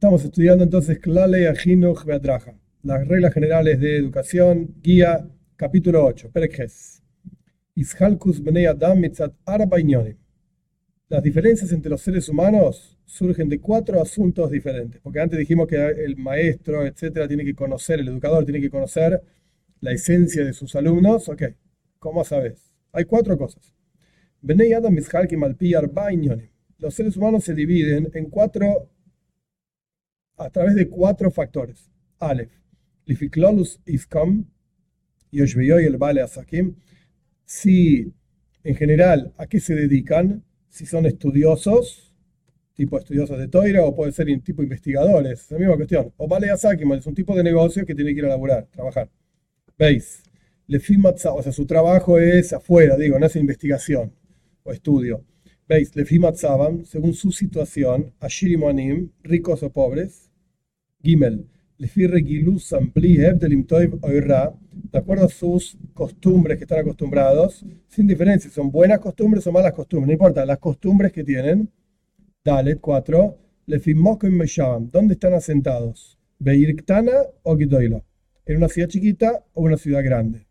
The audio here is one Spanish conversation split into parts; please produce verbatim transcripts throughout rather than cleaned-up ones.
Estamos estudiando entonces Klalei Achinuch Ve'adraja, las reglas generales de educación, guía, capítulo ocho, Perek Ches. Ishalkus Bnei Adam mitzat arba inyonim. Las diferencias entre los seres humanos surgen de cuatro asuntos diferentes, porque antes dijimos que el maestro, etcétera, tiene que conocer, el educador tiene que conocer la esencia de sus alumnos. Ok, ¿cómo sabes? Hay cuatro cosas. Bnei Adam mishalkim al pi arba inyonim. Los seres humanos se dividen en cuatro a través de cuatro factores. Aleph, lifiklolus iskam, yoshveyoy el bale asakim. Si, en general, ¿a qué se dedican? Si son estudiosos, tipo estudiosos de Toira, o puede ser tipo investigadores, es la misma cuestión. O bale asakim, es un tipo de negocio que tiene que ir a laburar, trabajar. ¿Veis? Lefimatza, o sea, su trabajo es afuera, digo, no es investigación o estudio. ¿Veis? Lefimatzaban, según su situación, ashirim anim, ricos o pobres. Gimel, lefi regilusam bli hebdelim toiv oirra, de acuerdo a sus costumbres que están acostumbrados, sin diferencia, son buenas costumbres o malas costumbres, no importa, las costumbres que tienen. Dalet, cuatro, lefi mokim meshavam, ¿dónde están asentados? Beirktana o gidoila, en una ciudad chiquita o una ciudad grande.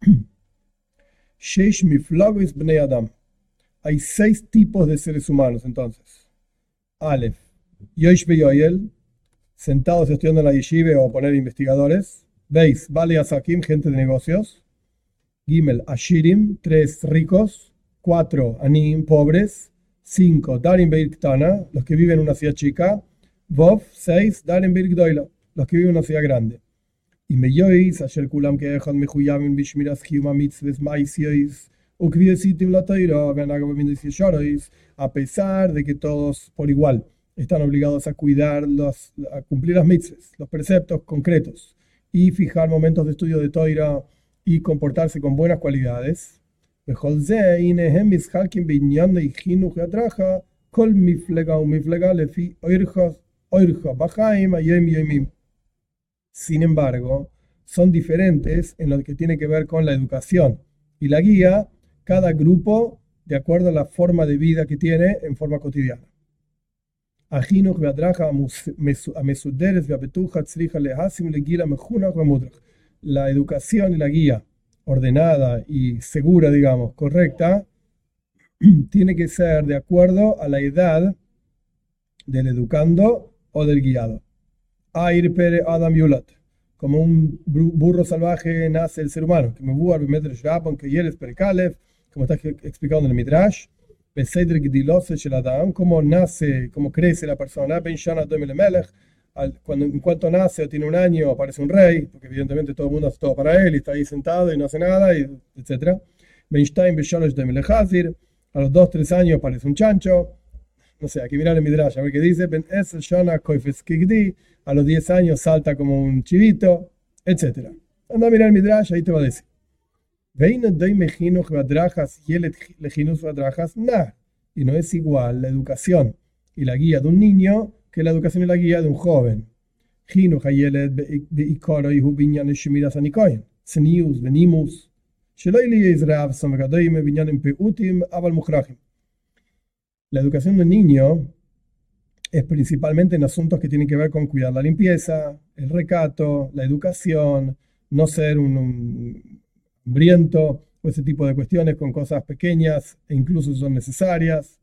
Sheish miflagos bnei adam. Hay seis tipos de seres humanos, entonces. Aleph, yoish beyoyel, sentados estudiando en la yeshiva o poner investigadores. Veis, Bali Asakim, gente de negocios. Gimel, Ashirim, tres ricos. Cuatro, Anim, pobres. Cinco, Darim Beirktana, los que viven en una ciudad chica. Vov, seis, Darim Beirkdoila, los que viven en una ciudad grande. Y Meyois, Asher Kulam Keechad Mechuyamim Bishmiras Kiuma Mitzves Maisiois. A pesar de que todos por igual están obligados a cuidar, los, a cumplir las mitzvahs, los preceptos concretos, y fijar momentos de estudio de Toira y comportarse con buenas cualidades. Sin embargo, son diferentes en lo que tiene que ver con la educación y la guía, cada grupo de acuerdo a la forma de vida que tiene en forma cotidiana. La educación y la guía ordenada y segura, digamos, correcta, tiene que ser de acuerdo a la edad del educando o del guiado. Air pere Adam Yulat. Como un burro salvaje nace el ser humano. Como está explicado en el Midrash, cómo nace, cómo crece la persona. Cuando, en cuanto nace o tiene un año, aparece un rey, porque evidentemente todo el mundo hace todo para él y está ahí sentado y no hace nada, y etcétera. A los dos, tres años aparece un chancho. No sé, hay que mirar el Midrash, a ver qué dice. A los diez años salta como un chivito, etcétera. Anda a mirar el Midrash, ahí te va a decir. Y no es igual la educación y la guía de un niño que la educación y la guía de un joven. La educación de un niño es principalmente en asuntos que tienen que ver con cuidar la limpieza, el recato, la educación, no ser un, un hambriento o ese tipo de cuestiones con cosas pequeñas e incluso son necesarias.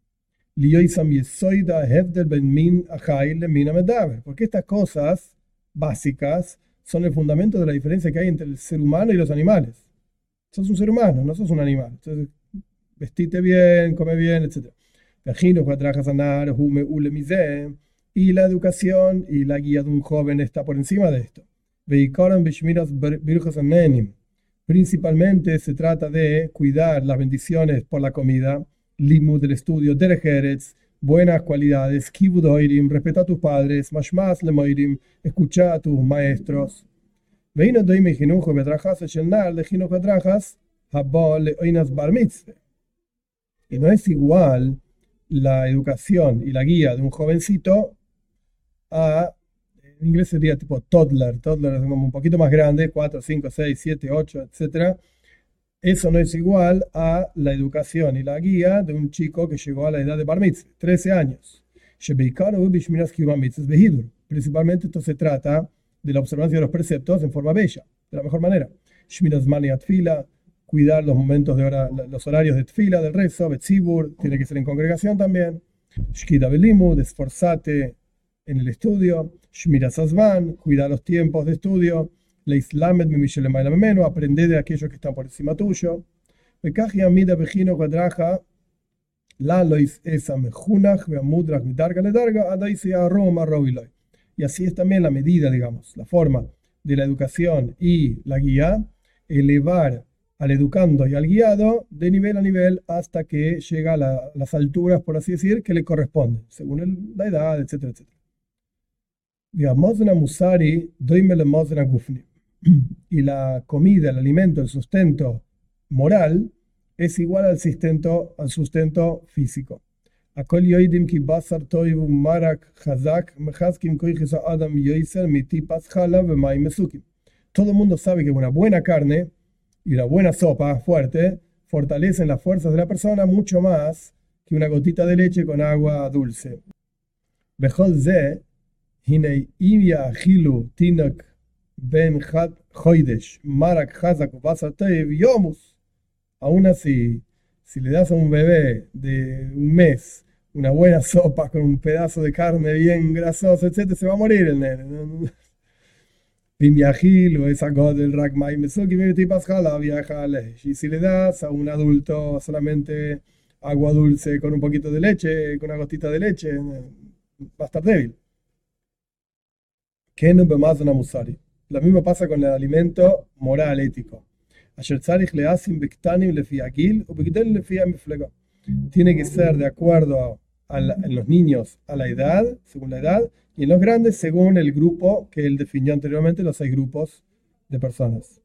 Porque estas cosas básicas son el fundamento de la diferencia que hay entre el ser humano y los animales. Sos un ser humano, no sos un animal. Entonces, vestite bien, come bien, etcétera. Y la educación y la guía de un joven está por encima de esto. Principalmente se trata de cuidar las bendiciones por la comida, limud del estudio, derech eretz, buenas cualidades, kibud oirim, respeta a tus padres, mashmas lemoirim, escucha a tus maestros. Y no es igual la educación y la guía de un jovencito a, en inglés sería tipo toddler, toddler es como un poquito más grande, cuatro, cinco, seis, siete, ocho, etcétera. Eso no es igual a la educación y la guía de un chico que llegó a la edad de bar mitzvah, trece años. Principalmente esto se trata de la observancia de los preceptos en forma bella, de la mejor manera. Shmiras mani atfila, cuidar los momentos de hora, los horarios de tfila, del rezo, betzibur, tiene que ser en congregación también. Shkida belimud, esforzate en el estudio. Shmiras azman, cuida los tiempos de estudio. Leislamed mi mishelemaila memeno, aprende de aquellos que están por encima tuyo. Bekaji amida bejino kadraja, la lois esa mejunach, veamudrach midarga le darga, adaisi a Roma roviloi. Y así es también la medida, digamos, la forma de la educación y la guía, elevar al educando y al guiado de nivel a nivel hasta que llega a la, las alturas, por así decir, que le corresponden, según el, la edad, etcétera, etcétera. Musari, gufni. Y la comida, el alimento, el sustento moral es igual al sustento, al sustento físico. Todo el mundo sabe que una buena carne y una buena sopa fuerte fortalecen las fuerzas de la persona mucho más que una gotita de leche con agua dulce. Aún así, si le das a un bebé de un mes una buena sopa con un pedazo de carne bien grasosa, etcétera, se va a morir el nene. Y si le das a un adulto solamente agua dulce con un poquito de leche, con una gotita de leche, va a estar débil. Lo mismo pasa con el alimento moral, ético. Tiene que ser de acuerdo a la, en los niños a la edad, según la edad, y en los grandes según el grupo que él definió anteriormente, los seis grupos de personas.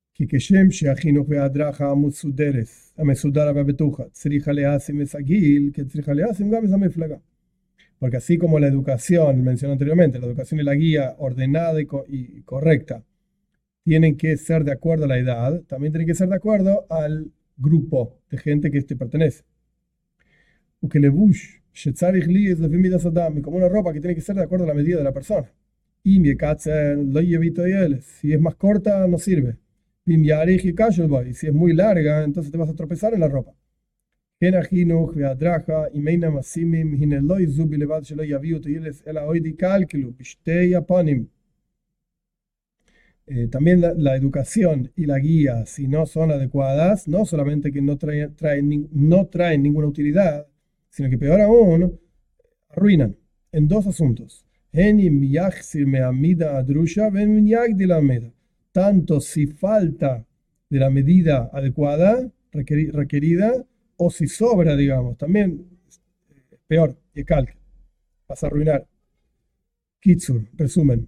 Porque así como la educación, mencioné anteriormente, la educación y la guía ordenada y, co y correcta tienen que ser de acuerdo a la edad, también tienen que ser de acuerdo al grupo de gente que este pertenece. Como una ropa que tiene que ser de acuerdo a la medida de la persona. Si es más corta, no sirve. Y si es muy larga, entonces te vas a tropezar en la ropa. Eh, también la, la educación y la guía, si no son adecuadas, no solamente que no traen, traen, no traen ninguna utilidad, sino que peor aún, arruinan en dos asuntos. Tanto si falta de la medida adecuada, requerida, o si sobra, digamos, también peor, y calque, vas a arruinar. Kitsur, resumen.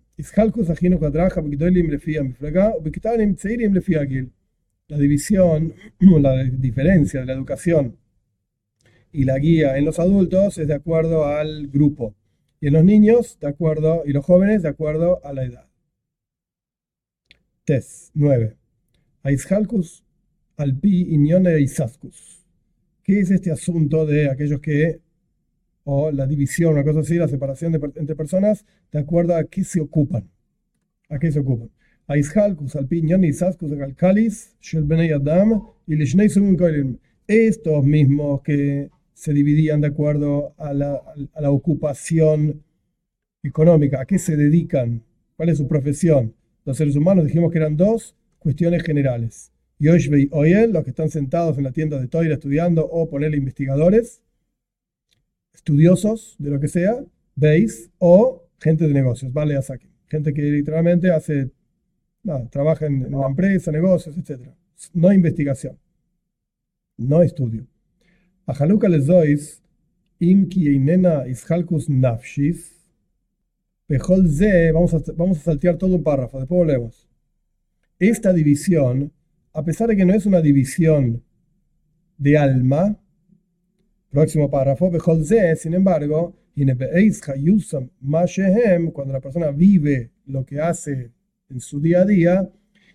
La división, la diferencia de la educación y la guía en los adultos es de acuerdo al grupo, y en los niños de acuerdo, y los jóvenes de acuerdo a la edad. Test nueve. Aishalkus alpi inyone isaskus. ¿Qué es este asunto de aquellos que, o la división, una cosa así, la separación de, entre personas, de acuerdo a qué se ocupan? ¿A qué se ocupan? Aishalkus alpi inyone isaskus alkalis shel benei adam y lishnei sugun koilim. Estos mismos que se dividían de acuerdo a la, a la ocupación económica, ¿a qué se dedican? ¿Cuál es su profesión? Los seres humanos dijimos que eran dos cuestiones generales. Yoshvei Oyel, los que están sentados en la tienda de Toira estudiando, o ponerle investigadores, estudiosos de lo que sea, veis, o gente de negocios, vale, Asaki. Gente que literalmente hace, nada, trabaja en, en una empresa, negocios, etcétera. No investigación, no estudio. A Haluka les dois, im ki einena ishalkus nafshis, pejol ze, vamos a, vamos a saltear todo un párrafo, después volvemos. Esta división, a pesar de que no es una división de alma, próximo párrafo, pejol ze, sin embargo, cuando la persona vive lo que hace en su día a día,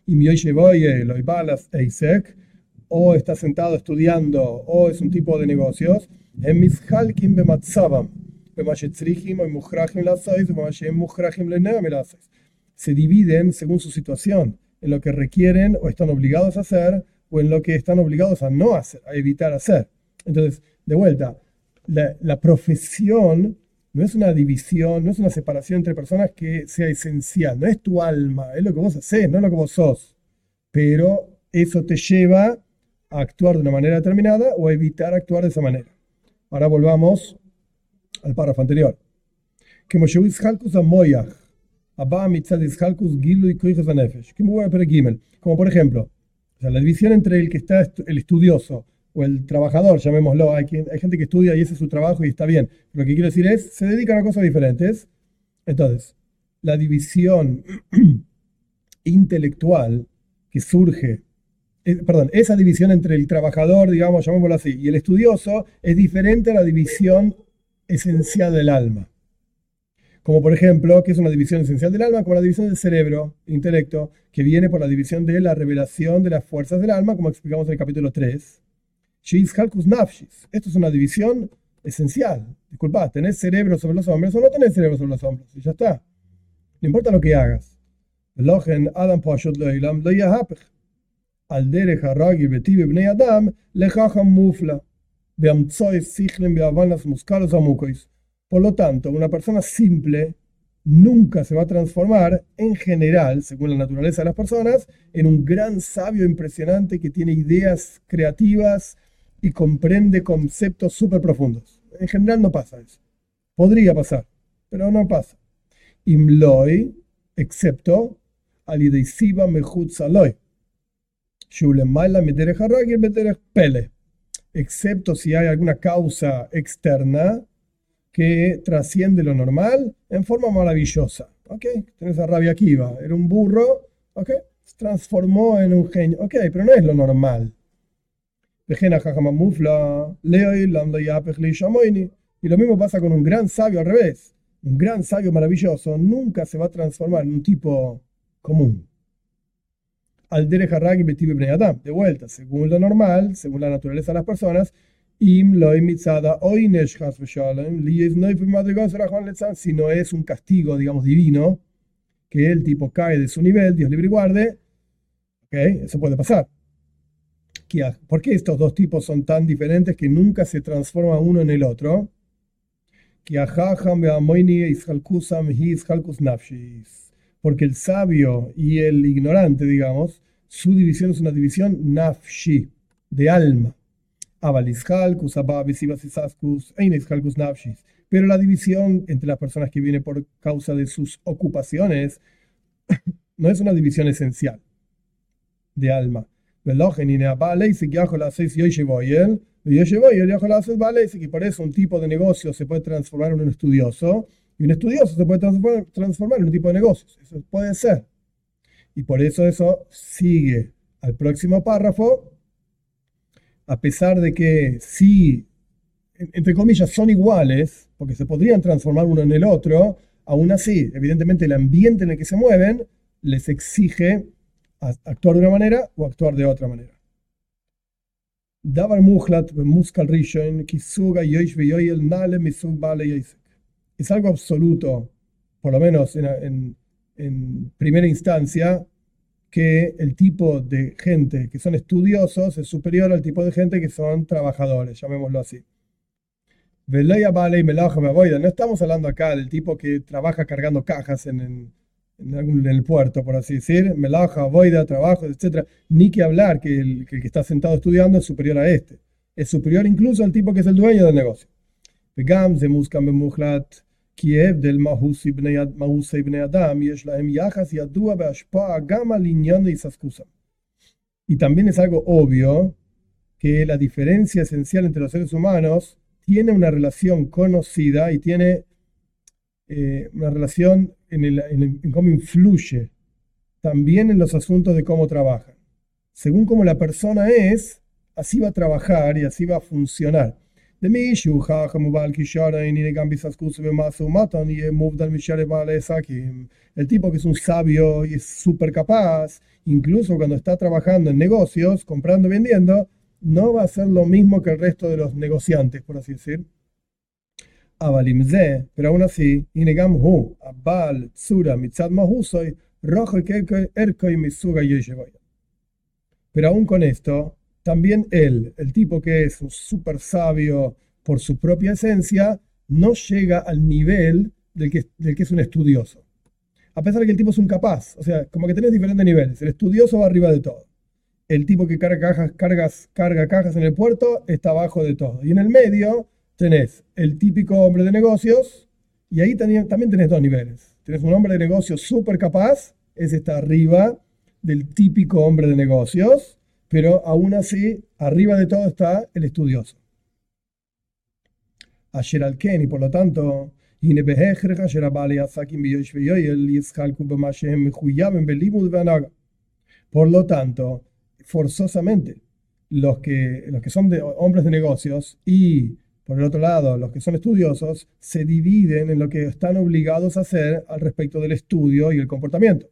o está sentado estudiando, o es un tipo de negocios, se dividen según su situación, en lo que requieren o están obligados a hacer, o en lo que están obligados a no hacer, a evitar hacer. Entonces, de vuelta, la, la profesión no es una división, no es una separación entre personas que sea esencial, no es tu alma, es lo que vos hacés, no es lo que vos sos. Pero eso te lleva a actuar de una manera determinada o a evitar actuar de esa manera. Ahora volvamos al párrafo anterior. Como por ejemplo, o sea, la división entre el que está el estudioso o el trabajador, llamémoslo, hay, quien, hay gente que estudia y ese es su trabajo y está bien. Lo que quiero decir es, se dedican a cosas diferentes. Entonces, la división intelectual que surge, eh, perdón, esa división entre el trabajador, digamos, llamémoslo así, y el estudioso es diferente a la división esencial del alma. Como por ejemplo, que es una división esencial del alma, como la división del cerebro, intelecto, que viene por la división de la revelación de las fuerzas del alma, como explicamos en el capítulo tres. Esto es una división esencial. Disculpa, ¿tenés cerebro sobre los hombros o no tenés cerebro sobre los hombros? Y ya está. No importa lo que hagas. Por lo tanto, una persona simple nunca se va a transformar, en general, según la naturaleza de las personas, en un gran sabio impresionante que tiene ideas creativas y comprende conceptos súper profundos. En general no pasa eso. Podría pasar, pero no pasa. Imloi, excepto alideisiva mechutzaloi. Shulemaila mederech haragir mederech pele. Excepto si hay alguna causa externa que trasciende lo normal en forma maravillosa. ¿Ok? Tenés a Rabbi Akiva, era un burro, ¿ok? Se transformó en un genio. Ok, pero no es lo normal. Y lo mismo pasa con un gran sabio al revés. Un gran sabio maravilloso nunca se va a transformar en un tipo común. Al derech haragi betiv bnei adam. De vuelta, según lo normal, según la naturaleza de las personas, si no es un castigo, digamos, divino, que el tipo cae de su nivel, Dios libre y guarde, okay, eso puede pasar. ¿Por qué estos dos tipos son tan diferentes que nunca se transforma uno en el otro? Porque el sabio y el ignorante, digamos, su división es una división nafshi, de alma. Pero la división entre las personas que viene por causa de sus ocupaciones no es una división esencial de alma. Y por eso un tipo de negocio se puede transformar en un estudioso y un estudioso se puede transformar, transformar en un tipo de negocios. Eso puede ser. Y por eso eso sigue al próximo párrafo. A pesar de que sí, entre comillas, son iguales, porque se podrían transformar uno en el otro, aún así, evidentemente el ambiente en el que se mueven les exige actuar de una manera o actuar de otra manera. Davar muhlat muskal rishon kisuga yoish veyoyel nale misug bale yisek. Es algo absoluto, por lo menos en, en, en primera instancia, que el tipo de gente que son estudiosos es superior al tipo de gente que son trabajadores, llamémoslo así. No estamos hablando acá del tipo que trabaja cargando cajas en, en, en, algún, en el puerto, por así decir, melaja, boida, trabajo, etcétera. Ni que hablar que el, que el que está sentado estudiando es superior a este. Es superior incluso al tipo que es el dueño del negocio. Kiev del Mahusei Bnei Adam, y también es algo obvio que la diferencia esencial entre los seres humanos tiene una relación conocida y tiene eh, una relación en, el, en, el, en cómo influye también en los asuntos de cómo trabajan. Según cómo la persona es, así va a trabajar y así va a funcionar. El tipo que es un sabio y es súper capaz, incluso cuando está trabajando en negocios, comprando y vendiendo, no va a ser lo mismo que el resto de los negociantes, por así decir. Abalimze, pero aún así, Inegam hu, Abal, Tsura, Mitzad Mahusoy, Rojo Erko y Misuga Yosheboy. Pero aún con esto, también él, el tipo que es un súper sabio por su propia esencia, no llega al nivel del que, del que es un estudioso. A pesar de que el tipo es un capaz, o sea, como que tenés diferentes niveles. El estudioso va arriba de todo. El tipo que carga cajas, cargas, carga cajas en el puerto está abajo de todo. Y en el medio tenés el típico hombre de negocios, y ahí también tenés dos niveles. Tenés un hombre de negocios súper capaz, ese está arriba del típico hombre de negocios, pero aún así, arriba de todo está el estudioso. Asher al Ken, y por lo tanto, por lo tanto, forzosamente, los que, los que son de, hombres de negocios y, por el otro lado, los que son estudiosos, se dividen en lo que están obligados a hacer al respecto del estudio y el comportamiento.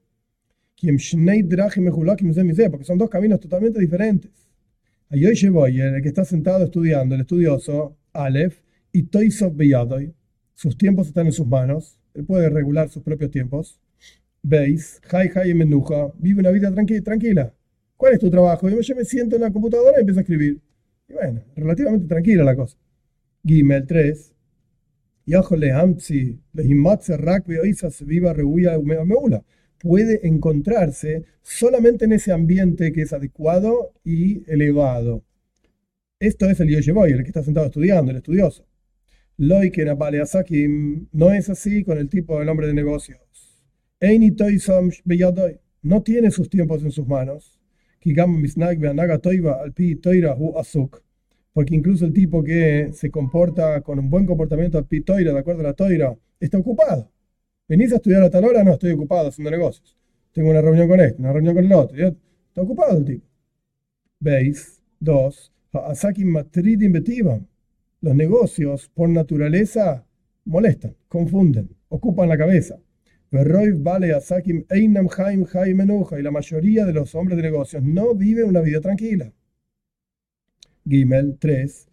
Porque son dos caminos totalmente diferentes. El que está sentado estudiando, el estudioso, Aleph, y Toisov Beyadoy, sus tiempos están en sus manos, él puede regular sus propios tiempos. Veis, Jai Jai Menuja, vive una vida tranqui tranquila. ¿Cuál es tu trabajo? Yo me siento en la computadora y empiezo a escribir. Y bueno, relativamente tranquila la cosa. Gimel tres. Puede encontrarse solamente en ese ambiente que es adecuado y elevado. Esto es el Yosheboy, el que está sentado estudiando, el estudioso. Loiken Abale Asakim no es así con el tipo del hombre de negocios. No tiene sus tiempos en sus manos. Porque incluso el tipo que se comporta con un buen comportamiento al pi toira, de acuerdo a la toira, está ocupado. ¿Venís a estudiar a tal hora? No, estoy ocupado haciendo negocios. Tengo una reunión con este, una reunión con el otro. ¿Ya? Está ocupado el tipo. ¿Veis? Dos. Los negocios, por naturaleza, molestan, confunden, ocupan la cabeza. Y la mayoría de los hombres de negocios no viven una vida tranquila. Gimel tres.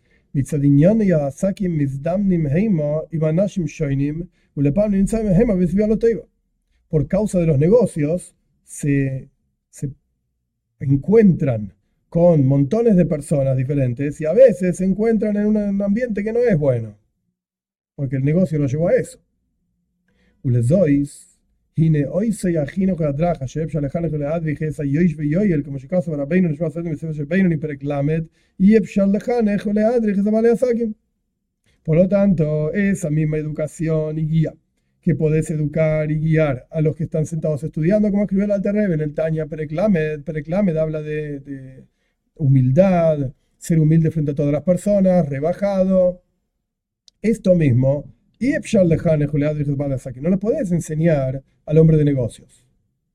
Por causa de los negocios se, se encuentran con montones de personas diferentes y a veces se encuentran en un ambiente que no es bueno, porque el negocio lo llevó a eso. Hine hoy se ajino que atraja, Sheb Shalejane que le adrije esa yoish ve yoyel, como se casa para Beino, no se va a hacer ni se va a hacer Beino ni Pereklamet, y Eb Shalejane que le adrije esa vale asakim. Por lo tanto, esa misma educación y guía que podés educar y guiar a los que están sentados estudiando, como escribió el Alter Rebbe en el Tanya Pereklamet. Pereklamet habla de, de humildad, ser humilde frente a todas las personas, rebajado. Esto mismo. No lo podés enseñar al hombre de negocios.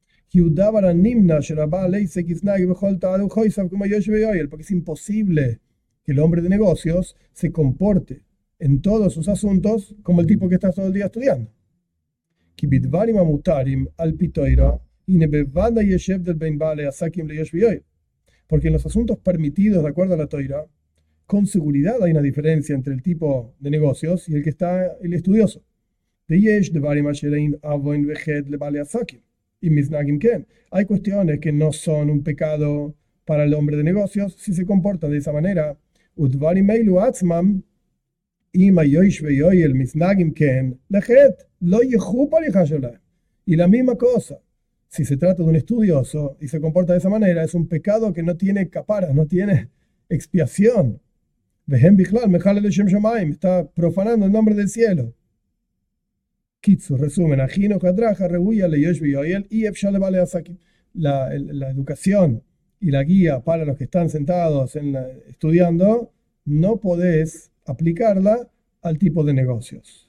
Porque es imposible que el hombre de negocios se comporte en todos sus asuntos como el tipo que está todo el día estudiando. Porque en los asuntos permitidos de acuerdo a la Toira, con seguridad hay una diferencia entre el tipo de negocios y el que está el estudioso. Hay cuestiones que no son un pecado para el hombre de negocios si se comporta de esa manera. Y la misma cosa, si se trata de un estudioso y se comporta de esa manera, es un pecado que no tiene caparas, no tiene expiación. Está profanando el nombre del cielo. Kitsu, resumen, la, la educación y la guía para los que están sentados en la, estudiando, no podés aplicarla al tipo de negocios.